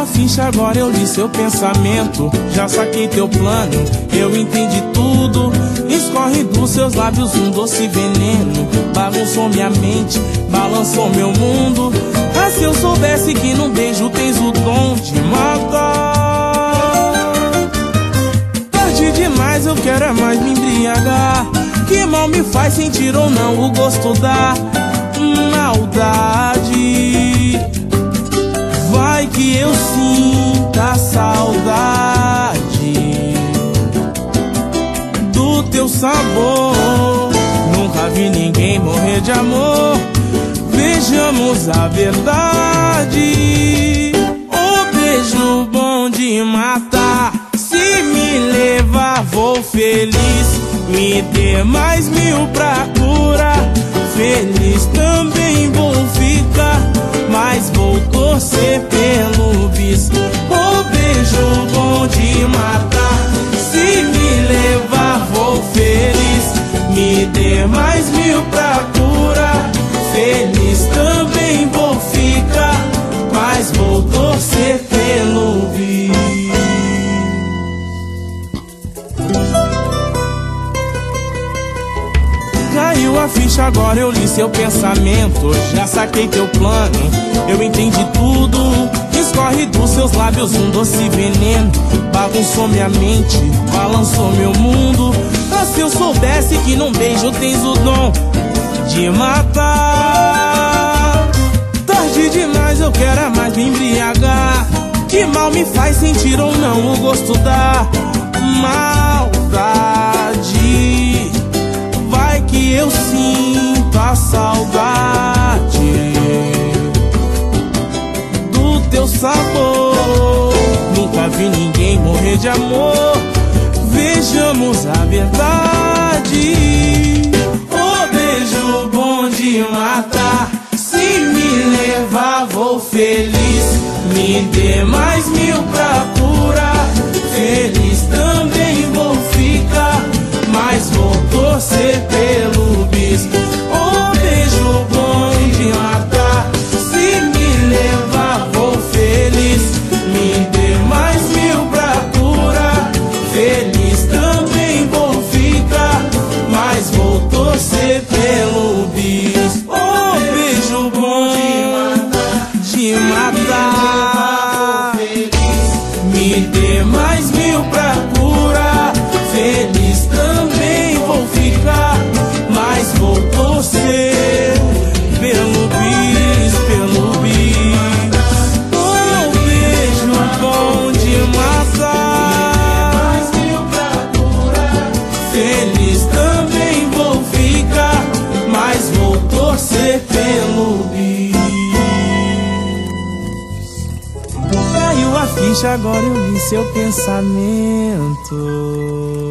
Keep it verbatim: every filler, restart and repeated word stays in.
ficha, agora eu li seu pensamento. Já saquei teu plano, eu entendi tudo. Escorre dos seus lábios um doce veneno. Bagunçou minha mente, balançou meu mundo. Ah, se eu soubesse que num beijo tens o dom de matar. Tarde demais, eu quero é mais me embriagar. Que mal me faz sentir ou não o gosto da maldade. Vai que eu sinta saudade do teu sabor. Nunca vi ninguém morrer de amor. Vejamos a verdade. O beijo bom de matar. Se me levar vou feliz. Me dê mais mil pra curar. Feliz também vou ficar, mas vou torcer pelo bis. O beijo bom de matar. Se me levar vou feliz. Me dê mais mil pra curar. Feliz também vou ficar, mas vou torcer pelo bis. Caiu a ficha, agora eu li seu pensamento. Já saquei teu plano, eu entendi tudo. Escorre dos seus lábios um doce veneno. Bagunçou minha mente, balançou meu mundo. Ah, se eu soubesse que num beijo tens o dom de matar. Tarde demais, eu quero é mais me embriagar. Que mal me faz sentir ou não o gosto da maldade. Vai que eu sinto a saudade do teu sabor. Nunca vi ninguém morrer de amor. Vejamos a verdade. O beijo bom de matar. Se me levar vou feliz. Me dê mais mil pra curar. Feliz também vou ficar, mas vou torcer pelo bis. O beijo bom de matar. Se me levar vou feliz. Me dê mais mil pra curar. Feliz também vou ficar, mas vou torcer pelo bis. O beijo bom de matar. Me dê mais mil pra curar. Feliz também vou ficar, mas vou torcer pelo bis, pelo bis. O beijo bom de matar. Feliz também vou ficar, mas vou torcer pelo bis. Caiu a ficha, agora eu li seu pensamento.